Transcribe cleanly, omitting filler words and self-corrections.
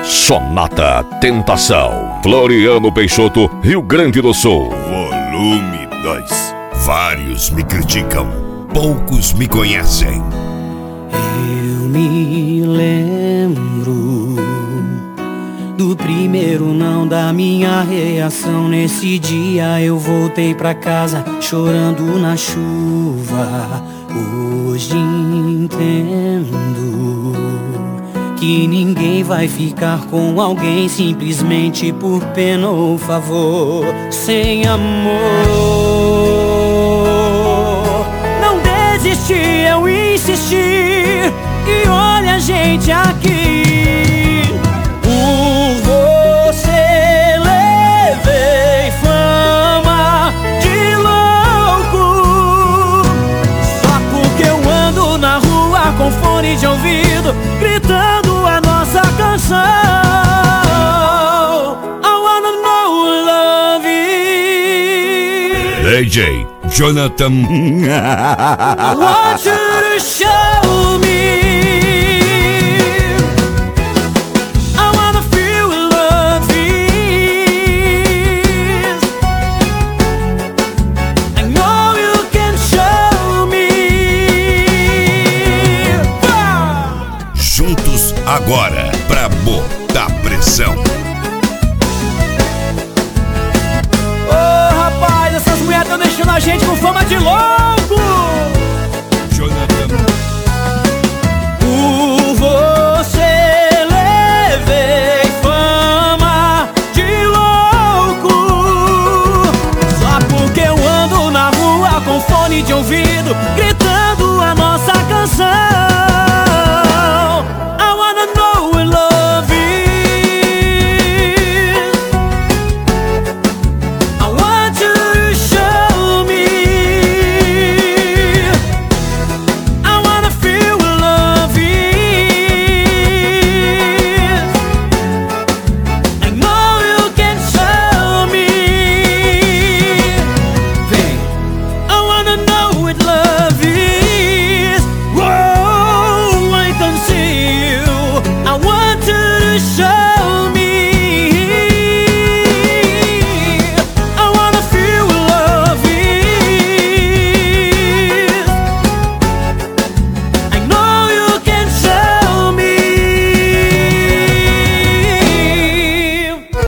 Sonata Tentação, Floriano Peixoto, Rio Grande do Sul. Volume 2. Vários me criticam, poucos me conhecem. Eu me lembro do primeiro não, da minha reação. Nesse dia eu voltei pra casa chorando na chuva. Hoje entendo que ninguém vai ficar com alguém simplesmente por pena ou favor. Sem amor, não desisti, eu insisti. E olha a gente aqui. Por você levei fama de louco, só porque eu ando na rua com fone de ouvido, gritando a nossa canção. I wanna know love it. DJ Jonathan. I want you to show me. I wanna feel what love is. I know you can show me. Juntos agora pra botar pressão. Ô rapaz, essas mulheres estão deixando a gente com fama de louco. Jonathan.